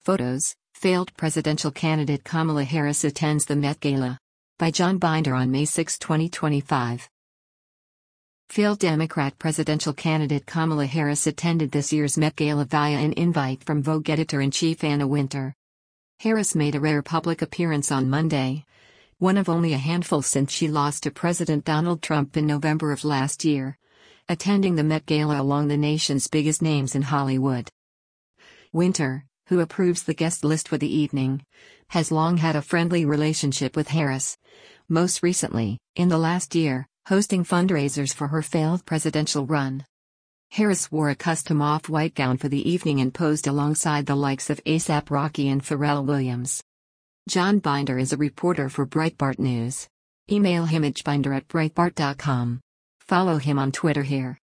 Photos. Failed presidential candidate Kamala Harris attends the Met Gala. By John Binder on May 6, 2025. Failed Democrat presidential candidate Kamala Harris attended this year's Met Gala via an invite from Vogue editor-in-chief Anna Wintour. Harris made a rare public appearance on Monday, one of only a handful since she lost to President Donald Trump in November of last year, attending the Met Gala along the nation's biggest names in Hollywood. Wintour, who approves the guest list for the evening, has long had a friendly relationship with Harris, most recently, in the last year, hosting fundraisers for her failed presidential run. Harris wore a custom off-white gown for the evening and posed alongside the likes of A$AP Rocky and Pharrell Williams. John Binder is a reporter for Breitbart News. Email him at binder@breitbart.com. Follow him on Twitter here.